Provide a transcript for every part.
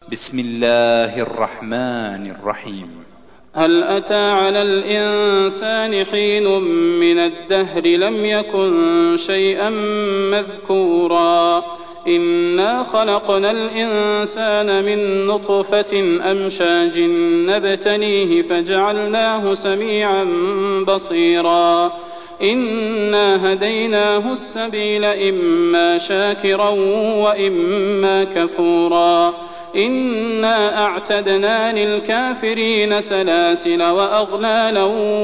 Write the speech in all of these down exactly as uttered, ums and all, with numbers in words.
بسم الله الرحمن الرحيم. هل أتى على الإنسان حين من الدهر لم يكن شيئا مذكورا إنا خلقنا الإنسان من نطفة أمشاج نبتليه فجعلناه سميعا بصيرا إنا هديناه السبيل إما شاكرا وإما كفورا إنا أعتدنا للكافرين سلاسل وأغلالا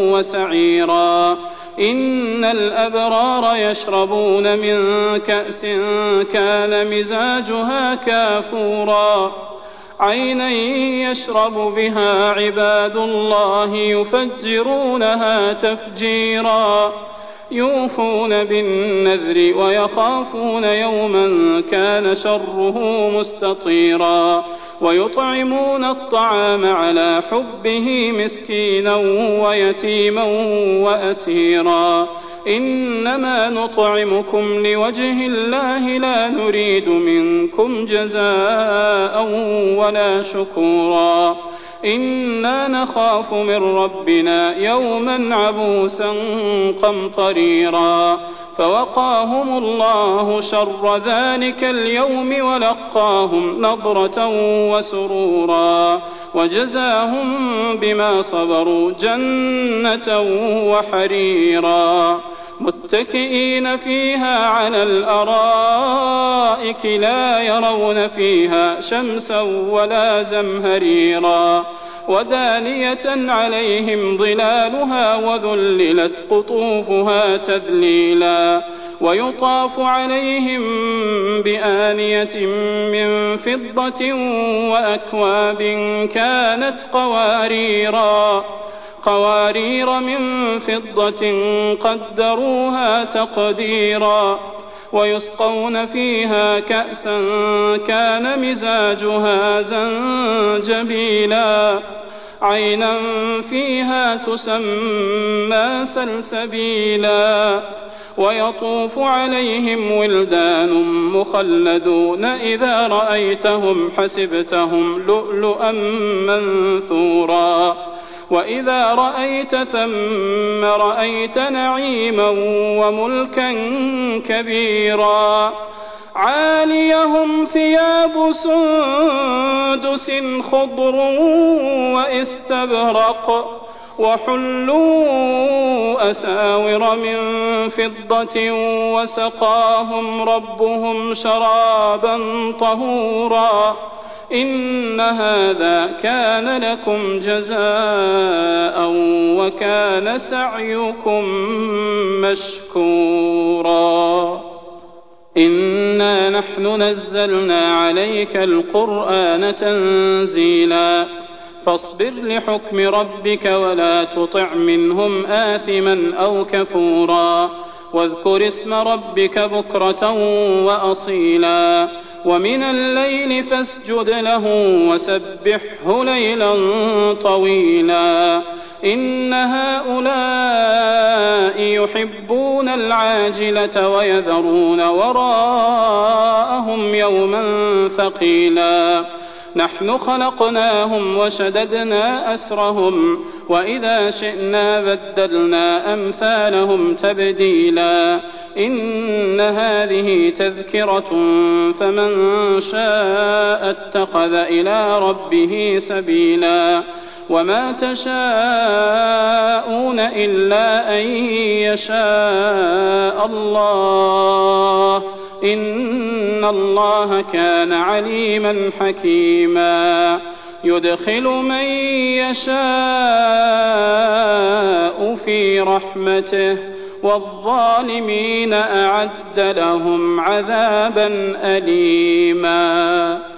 وسعيرا إن الأبرار يشربون من كأس كان مزاجها كافورا عينا يشرب بها عباد الله يفجرونها تفجيرا يوفون بالنذر ويخافون يوما كان شره مستطيرا ويطعمون الطعام على حبه مسكينا ويتيما وأسيرا إنما نطعمكم لوجه الله لا نريد منكم جزاء ولا شكورا إنا نخاف من ربنا يوما عبوسا قمطريرا فوقاهم الله شر ذلك اليوم ولقاهم نضرة وسرورا وجزاهم بما صبروا جنة وحريرا متكئين فيها على الأرائك لا يرون فيها شمسا ولا زمهريرا ودانية عليهم ظلالها وذللت قطوفها تذليلا ويطاف عليهم بآنية من فضة وأكواب كانت قواريرا قوارير من فضة قدروها تقديرا ويسقون فيها كأسا كان مزاجها زنجبيلا عينا فيها تسمى سلسبيلا ويطوف عليهم ولدان مخلدون إذا رأيتهم حسبتهم لؤلؤا منثورا وإذا رأيت ثم رأيت نعيما وملكا كبيرا عاليهم ثياب سندس خضر واستبرق وحلوا أساور من فضة وسقاهم ربهم شرابا طهورا إن هذا كان لكم جزاء وكان سعيكم مشكورا إنا نحن نزلنا عليك القرآن تنزيلا فاصبر لحكم ربك ولا تطع منهم آثما أو كفورا واذكر اسم ربك بكرة وأصيلا ومن الليل فاسجد له وسبحه ليلا طويلا إن هؤلاء يحبون العاجلة ويذرون وراءهم يوما ثقيلا نحن خلقناهم وشددنا أسرهم وإذا شئنا بدلنا أمثالهم تبديلا إن هذه تذكرة فمن شاء اتخذ إلى ربه سبيلا وما تشاءون إلا أن يشاء الله إن الله كان عليما حكيما يدخل من يشاء في رحمته والظالمين أعد لهم عذابا أليما.